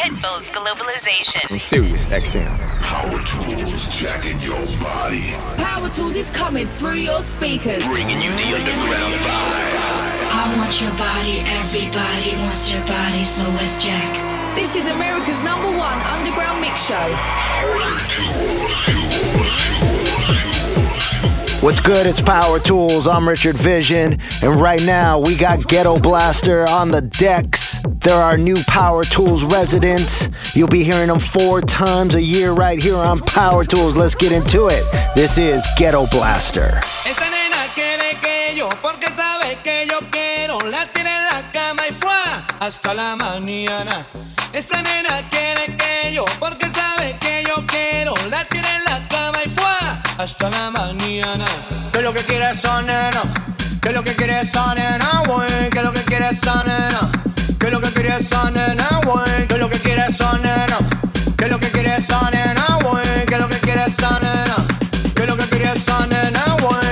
Pitbull's Globalization. On Sirius XM. Power Tools jacking your body. Power Tools is coming through your speakers. Bringing you the underground vibe. I want your body, everybody wants your body, so let's jack. This is America's #1 underground mix show. Power Tools. What's good? It's Power Tools. I'm Richard Vision, and right now we got Ghetto Blaster on the decks. They're our new Power Tools residents. You'll be hearing them 4 times a year right here on Power Tools. Let's get into it. This is Ghetto Blaster. Esa nena quiere que yo, porque sabe que yo quiero. La tiene en la cama y fuá hasta la mañana. Esa nena quiere que yo, porque sabe que yo quiero. La tiene en la cama y fuá hasta la mañana. ¿Qué lo que quiere esa nena? ¿Qué lo que quiere esa nena, güey? ¿Qué lo que quiere esa nena? ¿Qué lo que quiere esa nena, güey? ¿Qué lo que quiere esa nena? ¿Qué lo que quiere esa nena, güey? ¿Qué lo que quiere esa nena? ¿Qué lo que quiere esa nena, güey?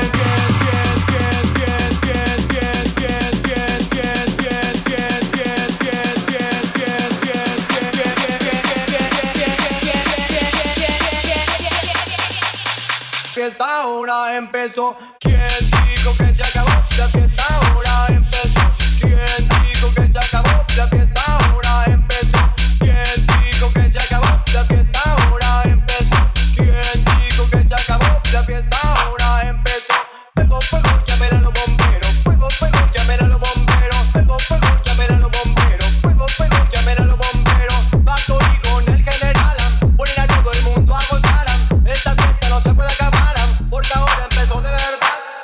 Fiesta ahora empezó. ¿Quién dijo que se acabó? La fiesta ahora empezó. ¿Quién dijo que se acabó? La fiesta ahora empezó. ¿Quién dijo que se acabó? La fiesta ahora empezó. ¿Quién dijo que se acabó? La fiesta ahora empezó. Fuego, fuego, llamen a los bomberos. Fuego, fuego, llamen a los bomberos. Fuego, fuego, llamen a los bomberos. Fuego, fuego, llamen a los bomberos. Pato y con el general. Ponen a todo el mundo a gozar. Esta fiesta no se puede acabar. Porque ahora empezó de verdad.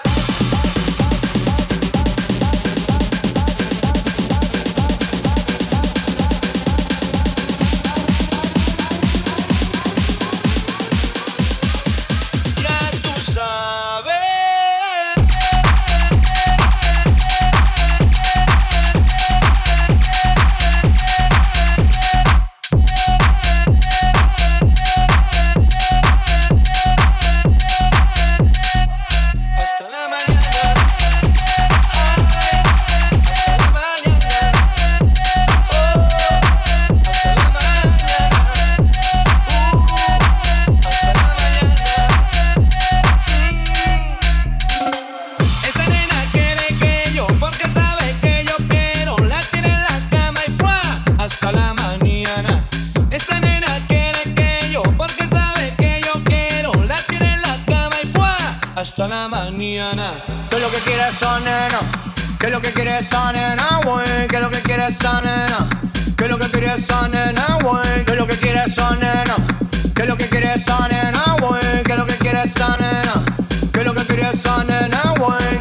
Hasta la mañana. ¿Qué es lo que quiere esa nena? ¿Qué es lo que quiere esa nena, güey? ¿Qué es lo que quiere esa nena? ¿Qué es lo que quiere esa nena, güey? ¿Qué es lo que quiere esa nena? ¿Qué es lo que quiere esa nena, güey? ¿Qué es lo que quiere esa nena? ¿Qué es lo que quiere esa nena, güey?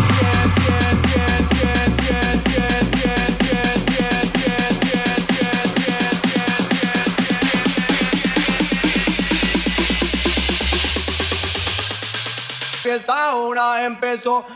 Fiesta ahora empezó.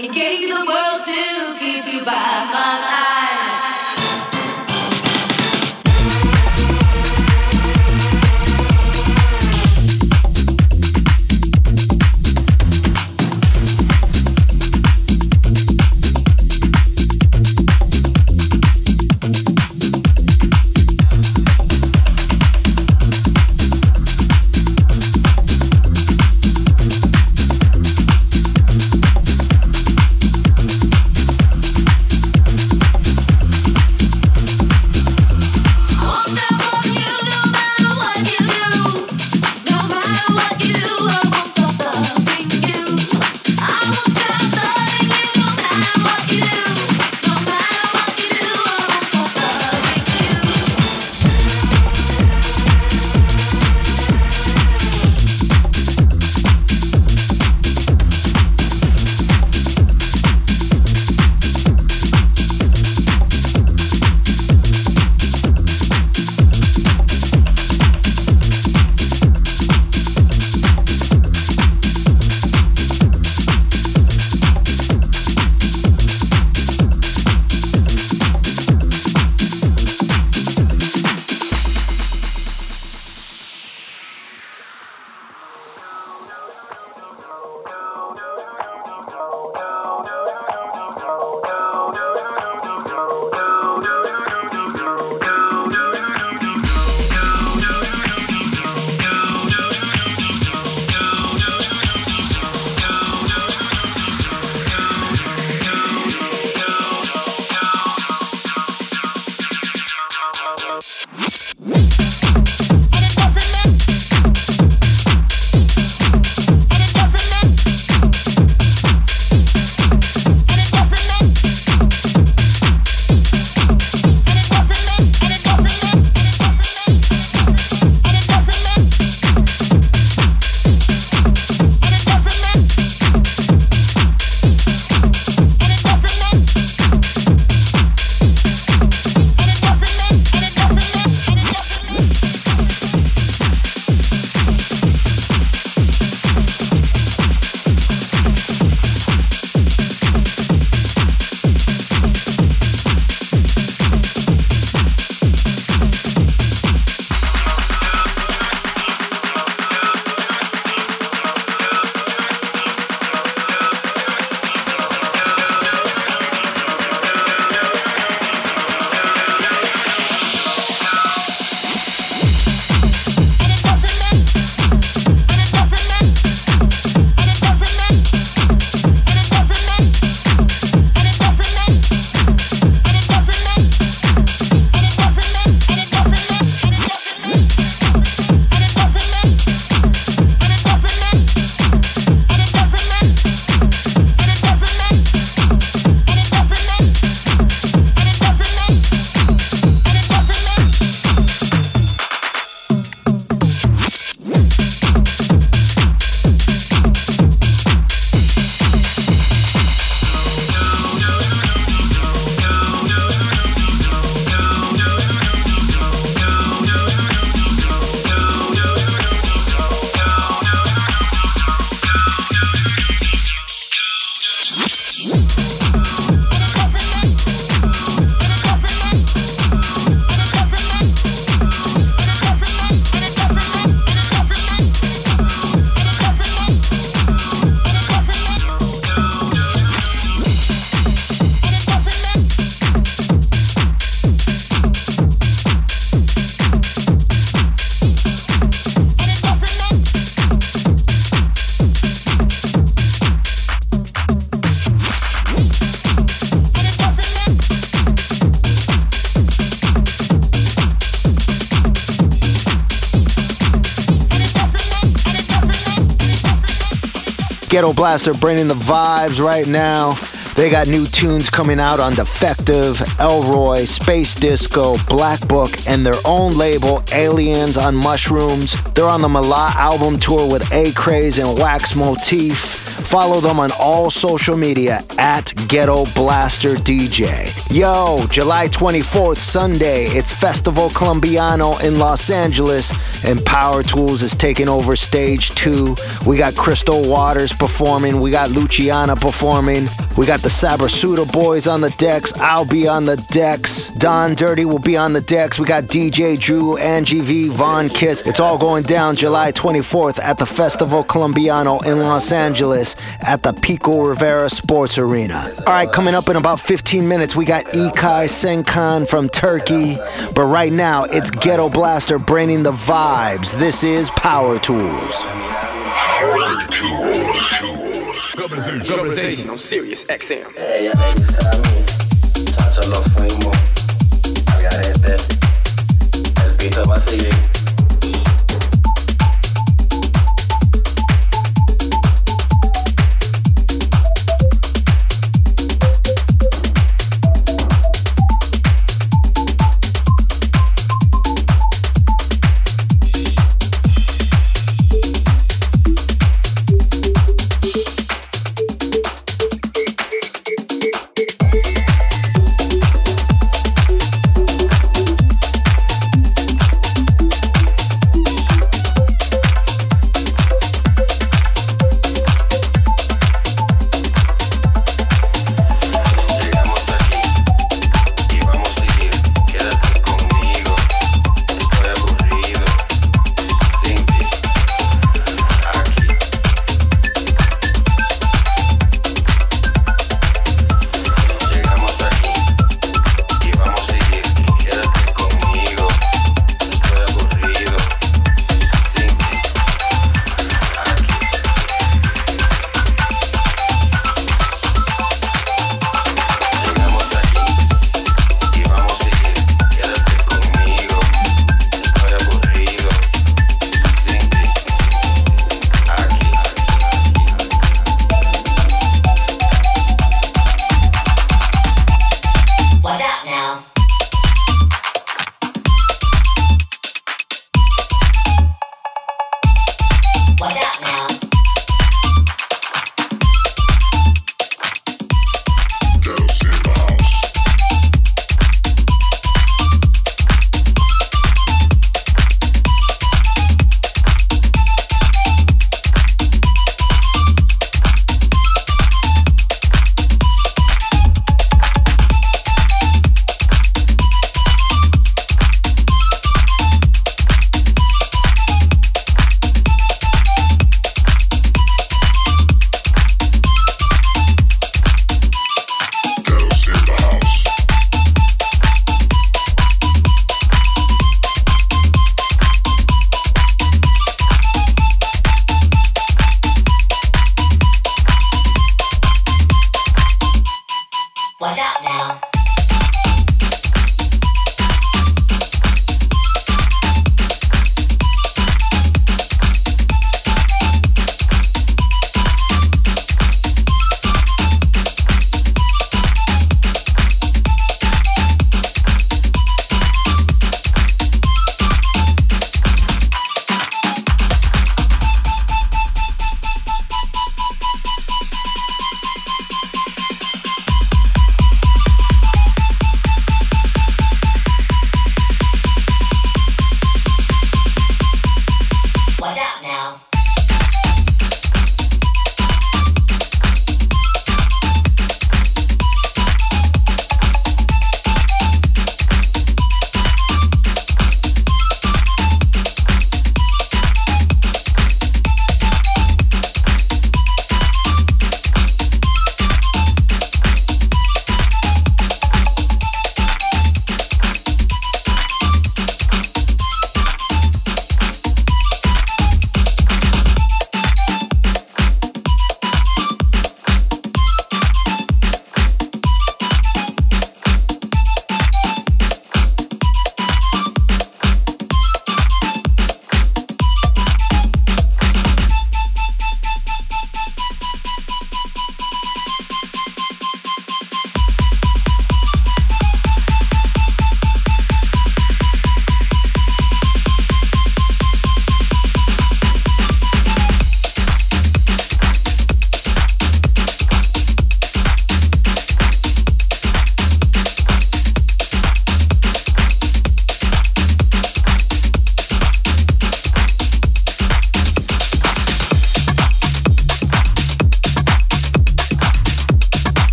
He gave you the world to keep you by my side. Ghetto Blaster bringing the vibes right now. They got new tunes coming out on Defective, Elroy, Space Disco, Black Book, and their own label, Aliens on Mushrooms. They're on the Mala album tour with A-Craze and Wax Motif. Follow them on all social media at Ghetto Blaster DJ. Yo, July 24th, Sunday, it's Festival Colombiano in Los Angeles, and Power Tools is taking over stage 2. We got Crystal Waters performing, we got Luciana performing. We got the Sabrasuda boys on the decks. I'll be on the decks. Don Dirty will be on the decks. We got DJ Drew, Angie V, Von Kiss. It's all going down July 24th at the Festival Colombiano in Los Angeles at the Pico Rivera Sports Arena. All right, coming up in about 15 minutes, we got İlkay Senkan from Turkey. But right now, it's Ghetto Blaster braining the vibes. This is Power Tools. Power Tools. Globalization on Sirius XM. Ella le dice a mí, chacho, lo fuimos al garete. El pito va a seguir.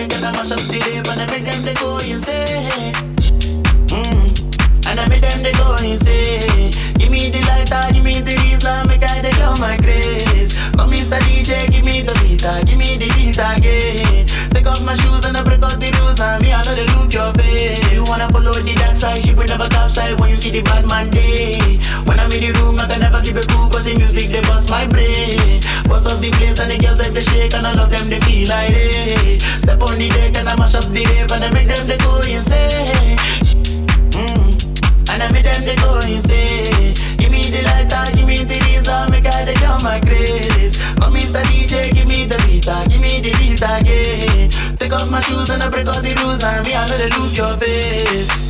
deck and I mash up the rave and I make them they go insane. And I make them they go insane. Give me the lighter, give me the Islam, make I take out my grace. Come Mr. DJ, give me the beat again. Take off my shoes and I break out the rules and me I know they look your face. You wanna follow the dark side, ship will never topside when you see the bad man day. When I'm in the room, I can never keep it cool cause the music they bust my brain. Bust up the place and the girls them they shake and all of them they feel like hey. Step on the deck and I mash up the rave and I make them they go insane. And I make them they go insane. Give me the lighter, give me the reason, make I take out my grace. Come Mr. DJ, give me the beat again. Take off my shoes and I break all the rules and me I know they look your face.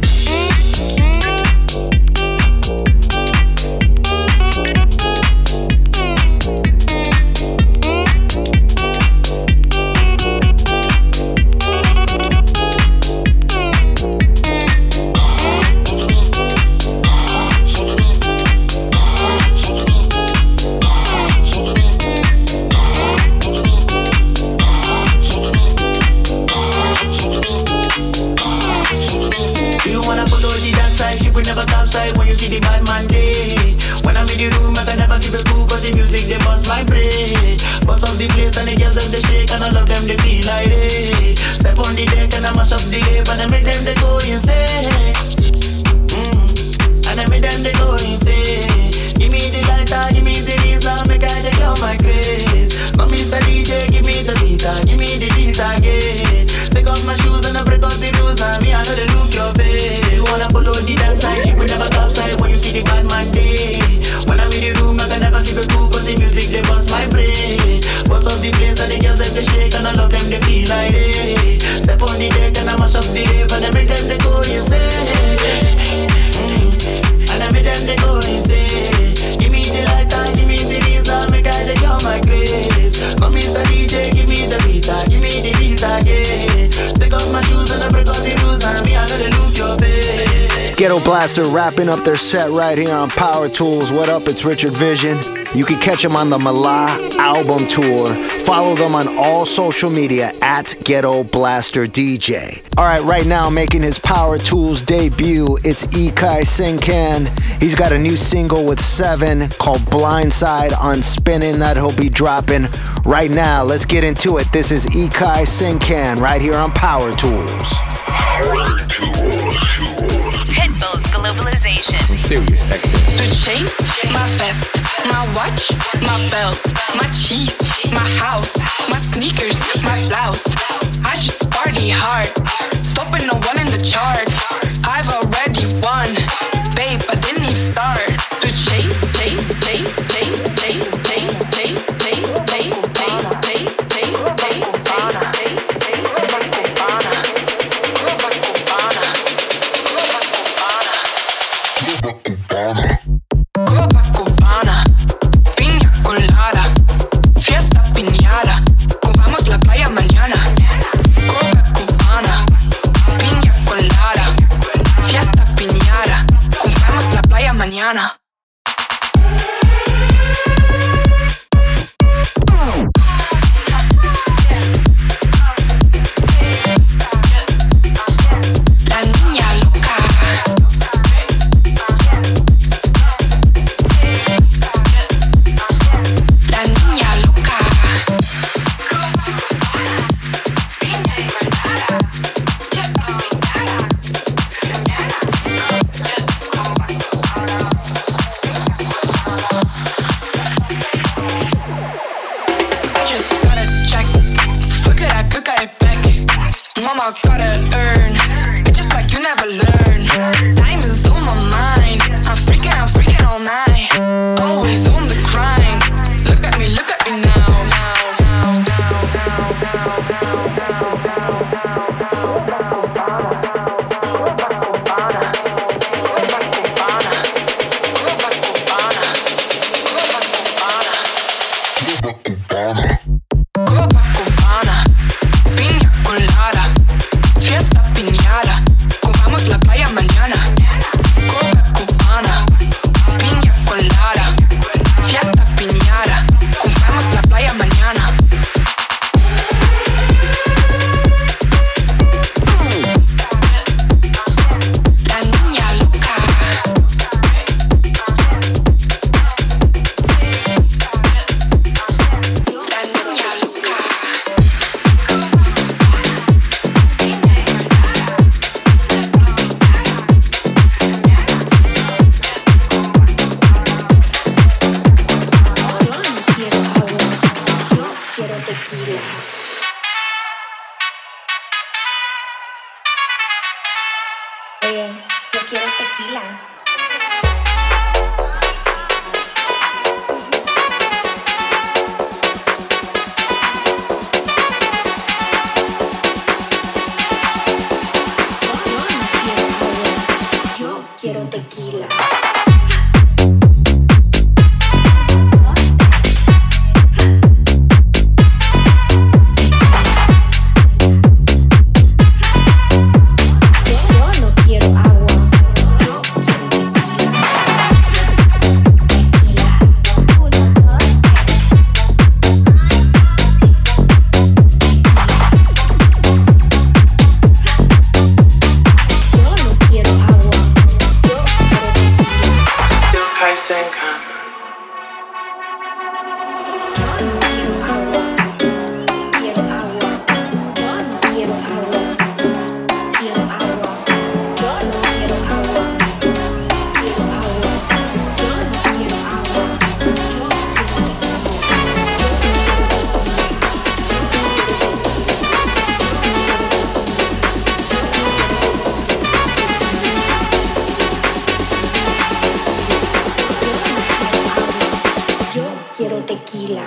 When you see the bad man day. When I'm in the room, I can never keep it cool cause the music they bust my brain. Bust up the place and the girls them they shake and all of them they feel like hey. Step on the deck and I mash up the rave and I make them they go insane. And I make them they go insane. Give me the lighter, give me the reason, make I take out my grace. Come Mr. DJ, give me the beat again. Take off my shoes and I break out the rules and me I know they look your face. You wanna follow the dark side, ship will never topside when you see the bad man day. When I'm in the room, I can never keep it cool cause the music they bust my brain. Bust up the place and the girls them they shake and all of them they feel like hey. Step on the deck and I mash up the rave and I make them they go insane. And I make them they go insane. Give me the lighter, give me the reason, make I take out my grace. Come Mr. DJ, give me the beat again. Take off my shoes and I break all the rules and me I know they look your face. Ghetto Blaster wrapping up their set right here on Power Tools. What up, it's Richard Vision. You can catch them on the Mala album tour. Follow them on all social media at Ghetto Blaster DJ. Alright, right now making his Power Tools debut, it's Ikai Sinkan. He's got a new single with Seven called Blindside on Spinning that he'll be dropping right now. Let's get into it. This is Ikai Sinkan right here on Power Tools. Power Tools. Pitbull's Globalization. Sirius XM. The chain, my vest, my watch, my belts, my cheese, my house, my sneakers, my blouse. I just party hard, topping no one in the chart. I've already won, babe, I didn't even start. The chain, chain, chain, chain, chain, chain, chain, chain, chain, chain, chain, chain, chain, Copacabana, piña colada, fiesta piñada, cubamos la playa mañana. Copacabana, piña colada, fiesta piñada, cubamos la playa mañana. Mama gotta earn, just like you never learn. Time is on my mind, I'm freaking all night. Always on the grind, look at me now. Copacabana, piña colada, fiesta piñada, cubamos la playa mañana. yo quiero tequila. Quiero tequila. Quiero tequila.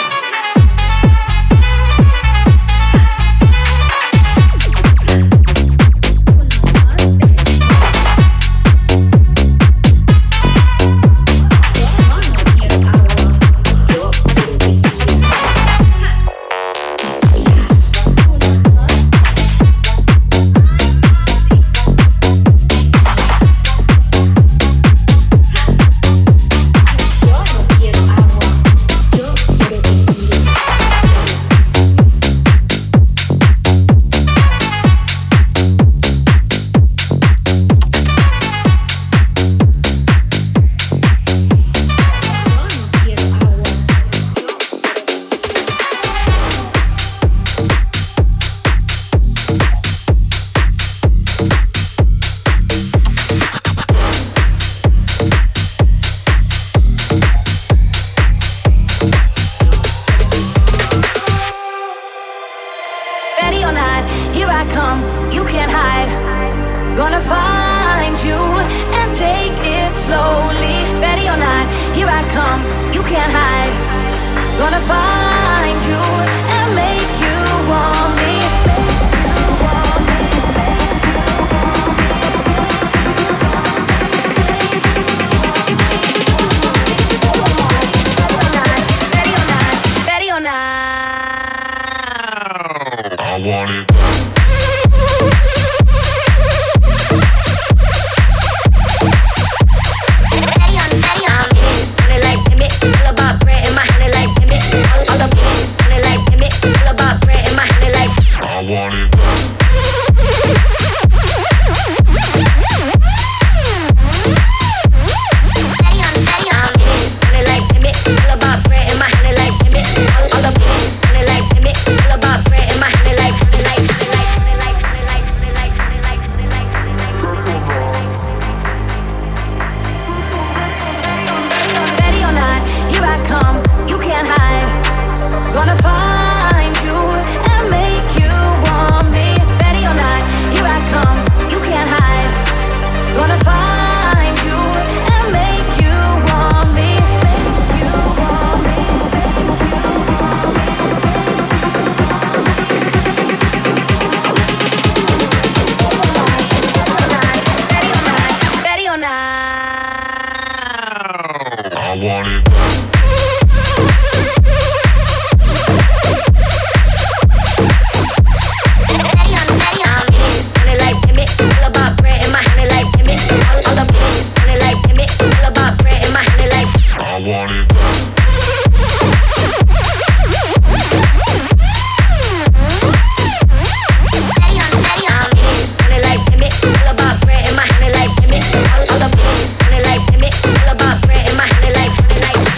All about bread in my hand, like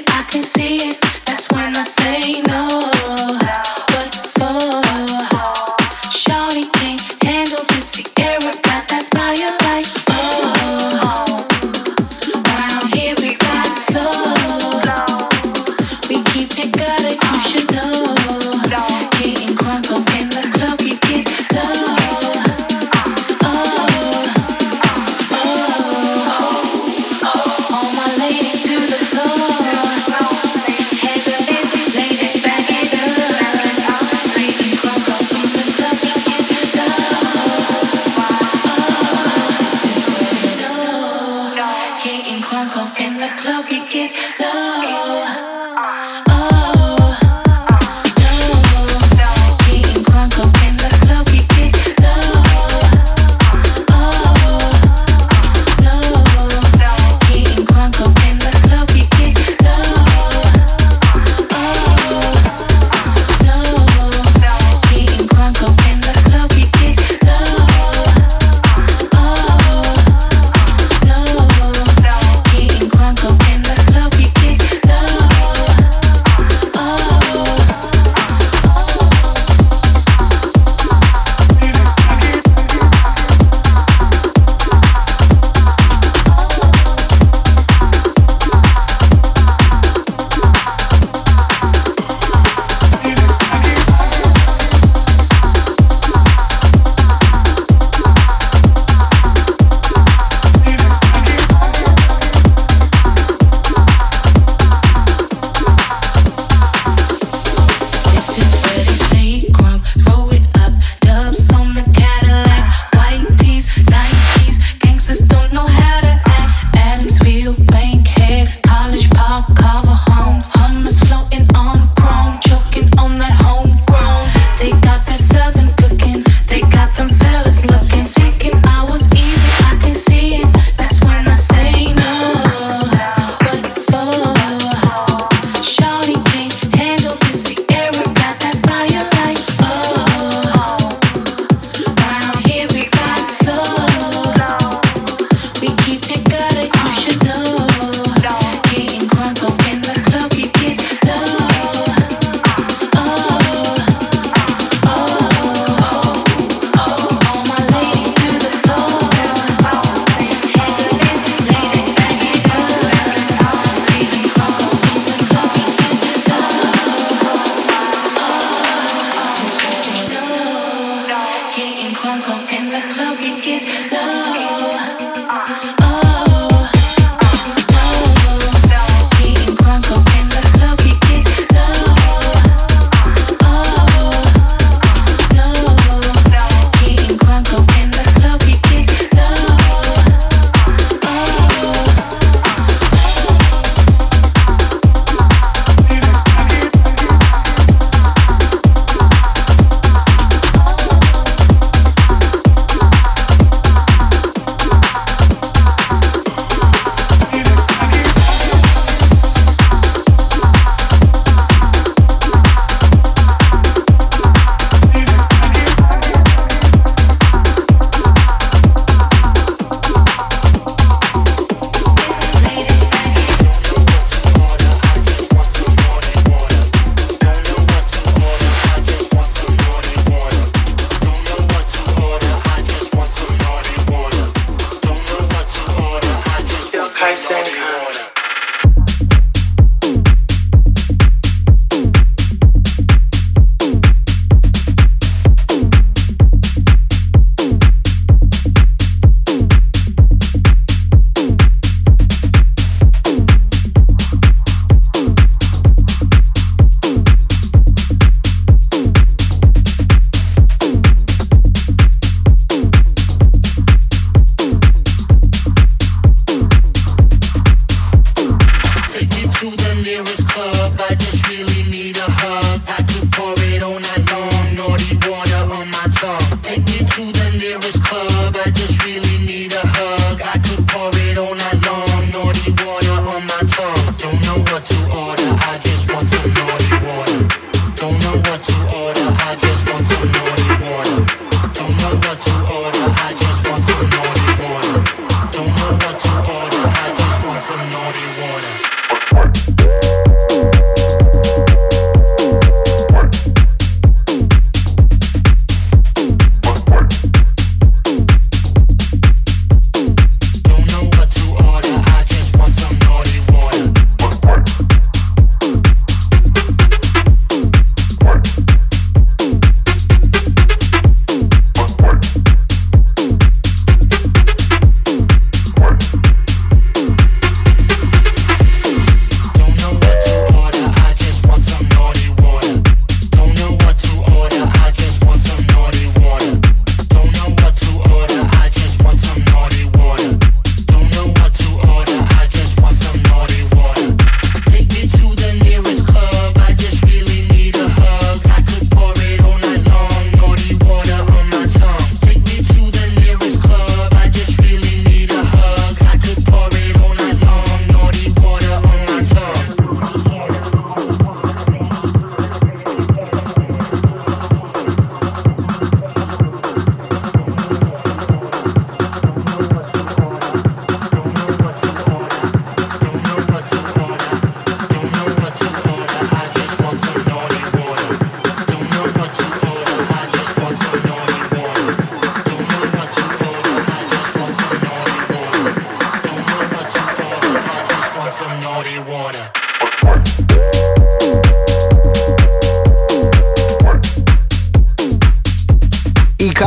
Some naughty water.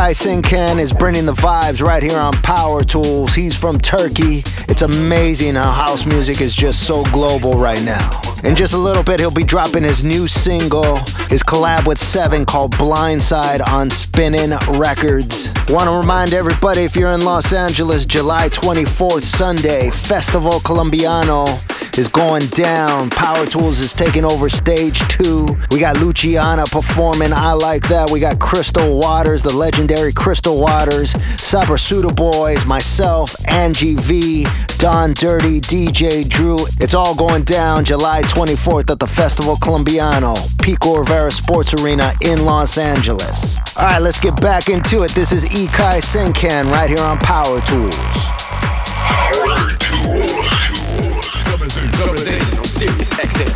Ikai Sinkan is bringing the vibes right here on Power Tools. He's from Turkey. It's amazing how house music is just so global right now. In just a little bit, he'll be dropping his new single, his collab with Seven called Blindside on Spinnin' Records. Want to remind everybody, if you're in Los Angeles, July 24th, Sunday, Festival Colombiano is going down. Power Tools is taking over stage 2. We got Luciana performing I Like That. We got Crystal Waters, the legendary Crystal Waters, Sabrasuda Boys, myself, Angie V, Don Dirty, DJ Drew. It's all going down July 24th at the Festival Colombiano, Pico Rivera Sports Arena in Los Angeles. All right, let's get back into it. This is Ikai Sinkan right here on Power Tools. Power Tools. Representation on Sirius XM.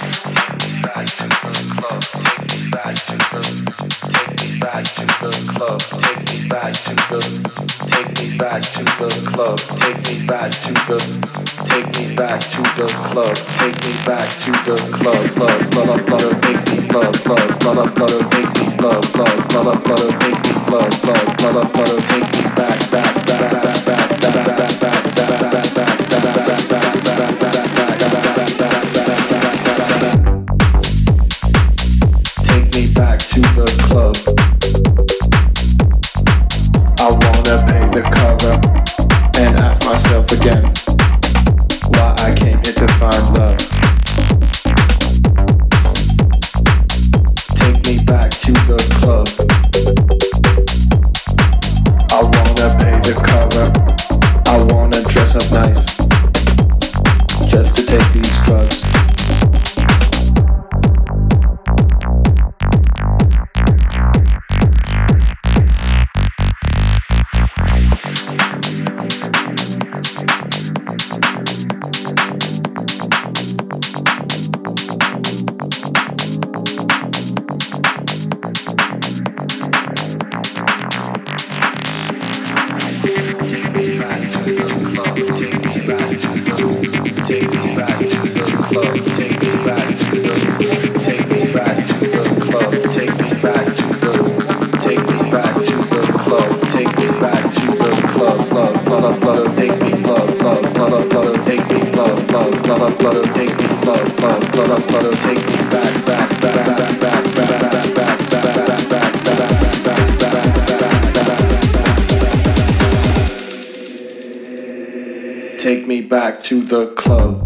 Take me back to the club.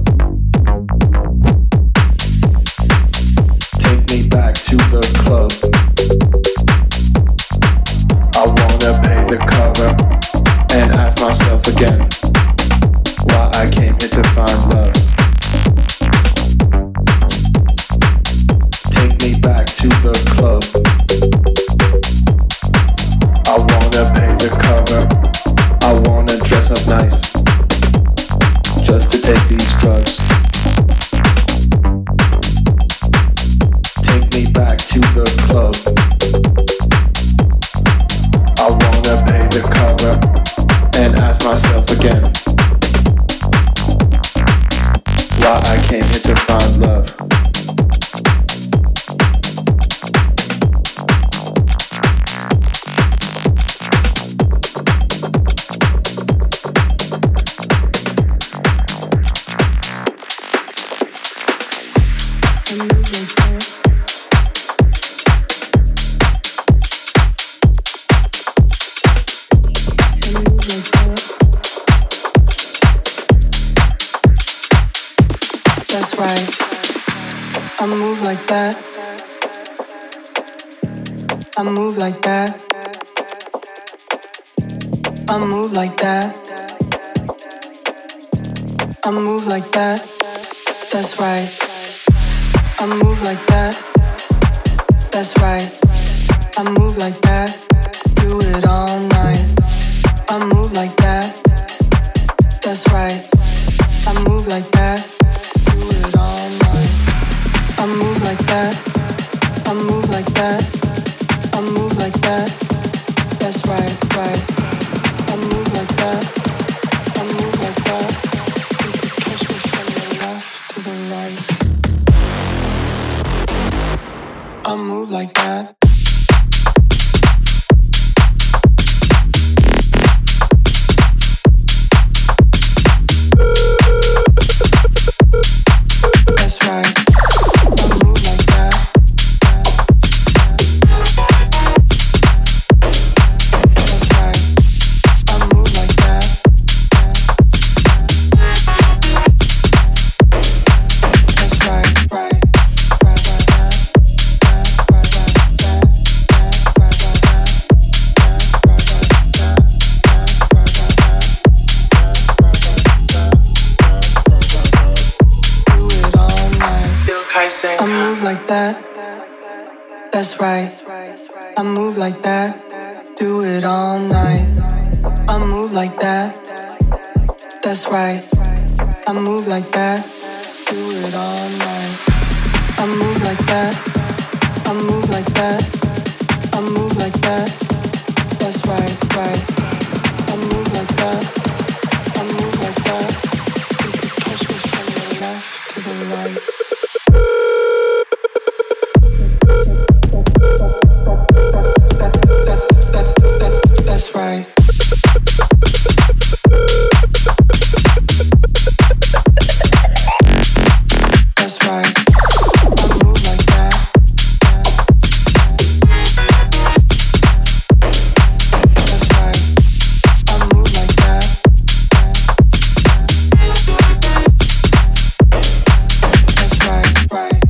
Take me back to the club. I wanna pay the cover and ask myself again why I came here to find love. Take me back to the club. I wanna pay the cover. I wanna dress up nice just to take these drugs. Take me back to the club. I wanna pay the cover and ask myself again why I came here to find love. That's right. I move like that. I move like that. I move like that. I move like that. That's right. I move like that. That's right. I move like that. Do it all night. I move like that. That's right. I move like that. Do it all night. I move like that. I move like that. I move like that. That's right, right. I move like that. I move like that. You can catch me from the left to the right. I move like that. I move like that. That's right. I move like that. Do it all night. I move like that. That's right. I move like that. Do it all night. I move like that. I move like that. I move like that. That's right, right. I move like that. I move like that. You can catch me from the left to the right. That's right. That's right. I move like that. That's right. I move like that. That's right, right.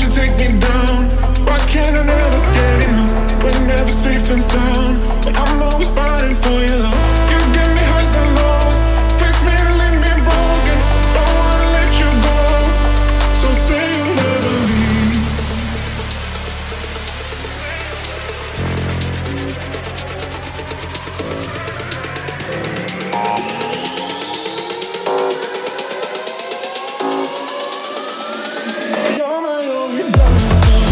let you take me down. Why can't I never get enough? We're never safe and sound, but I'm always fighting for your love. You give me highs and lows, fix me to leave me broken. Don't wanna let you go, so say you'll never leave. You're my only blessing.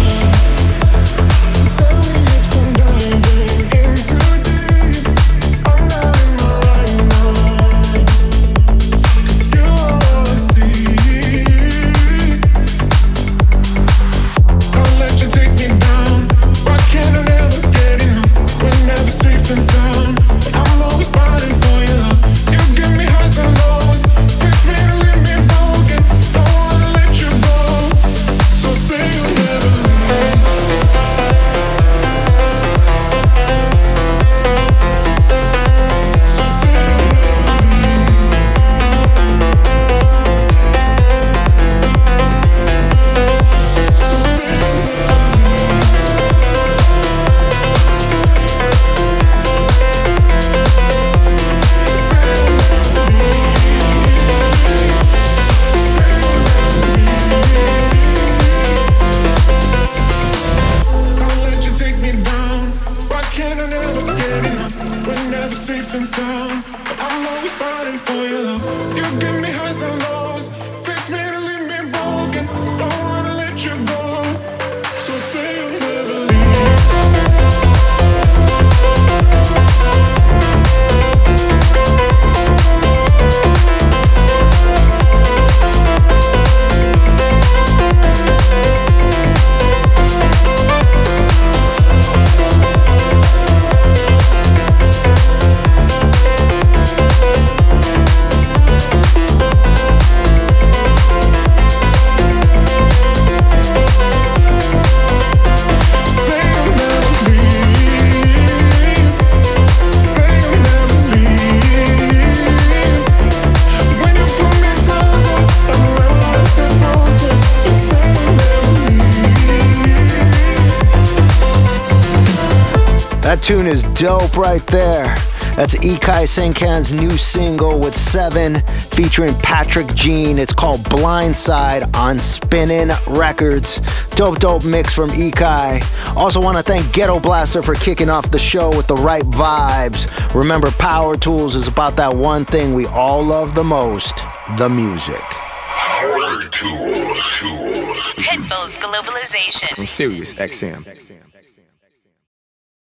Tell me if I'm diving in too deep. I'm not in my right mind, 'cause you are all I see. Don't let you take me down. Why can't I never get enough? We're never safe and sound, but I'm always fighting for your love. You give me highs and lows, fix me to leave me broken. Don't wanna let you go, so say you'll never leave. So say you'll never leave. So say you'll Don't let you take me down. Why can't I never get enough? We're never safe and sound, but I'm always fighting for your love. You give me highs and lows, fix me to leave me broken. Don't wanna let you go, so say you'll never leave. Say you'll never leave. Say you'll never leave. When you put me down, I'm where I'm supposed to. So say you'll never leave. That tune is dope right there. That's Ikai Senkan's new single with Seven featuring Patrick Jean. It's called Blindside on Spinnin' Records. Dope mix from Ikai. Also want to thank Ghetto Blaster for kicking off the show with the right vibes. Remember, Power Tools is about that one thing we all love the most, the music. Power Tools. Pitbull's Globalization. On Sirius XM.